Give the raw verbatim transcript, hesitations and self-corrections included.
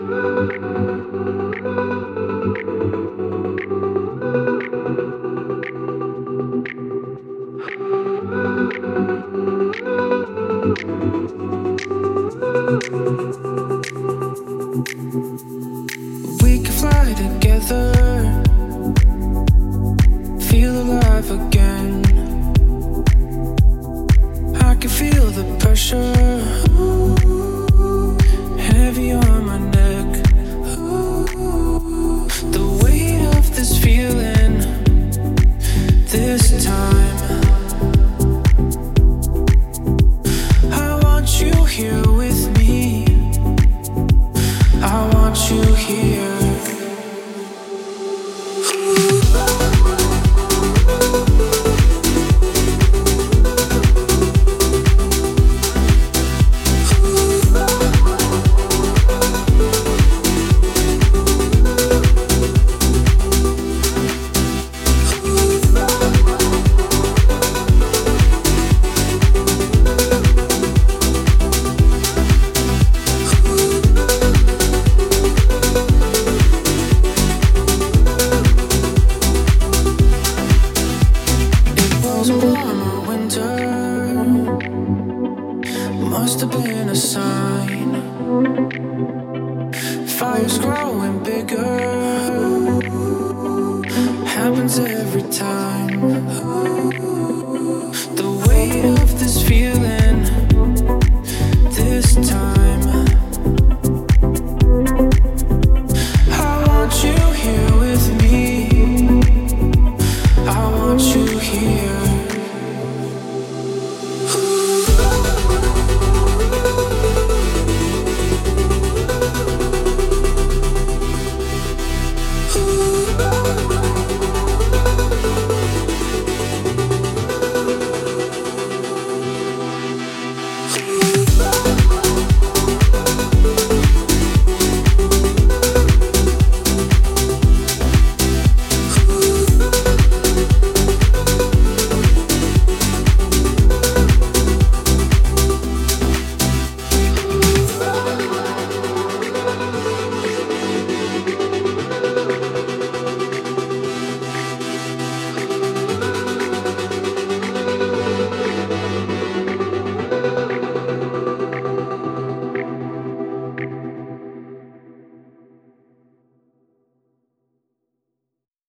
We could fly together, feel alive again. I can feel the pressure heavy on my neck. The weight of this feeling, this time. I want you here with me. I want you here. Must have been a sign. Fire's growing bigger. Happens every time.